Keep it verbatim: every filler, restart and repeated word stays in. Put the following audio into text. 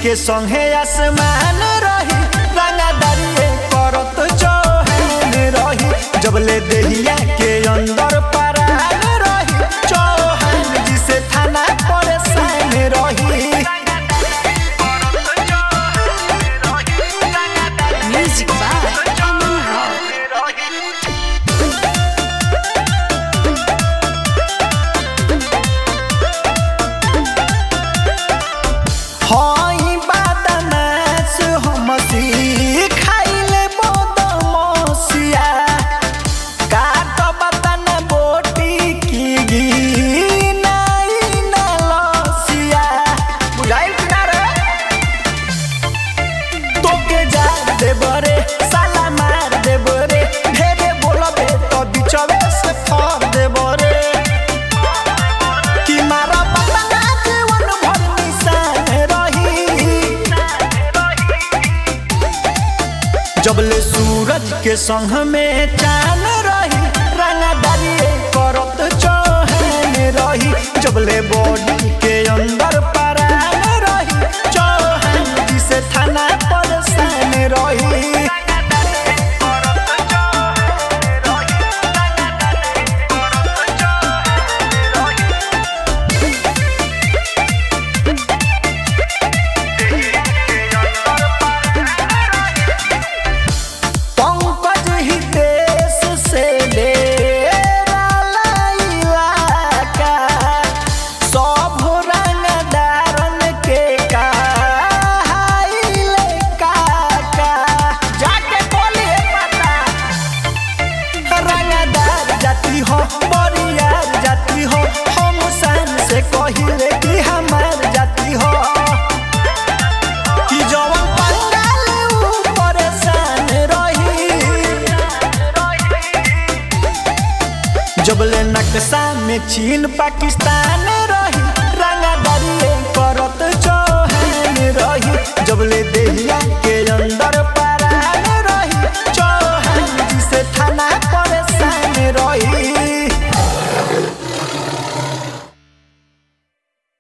के संगे आसमान रही रंगदारी करत चौहान रही जबले देहिया के अंदर परान रही चौहान जी से थाना परेशान रही। Music by Aman Rao. हई बदमाश हमसी खाइले बदमसिया काट बतन बोटी की गी नाई ना लसिया बुझाइल कि ना रे तोके जा देबरे साला मार देबरे ढेरे बोलबे तो बिचवे से फाड़ देबरे कि मारा बतना जीवन भर निशान रही जबले सूरज के संग में चांद रही रंगदारी करत चौहान रही जबले बॉडी के अंदर परान रही चौहान जी से थाना परेशान रही। पंकज हितेश से डेराला इलाका सब रंगदारन के कहाइले काका जाके बोलिए पता रंगदार जाती हो बरियार जाती हो हम शान से कहिले कि हमार जाती हो कि जवन पंगाल ऊ परेशान रही जबले नक्शा में चीन पाकिस्तान रही।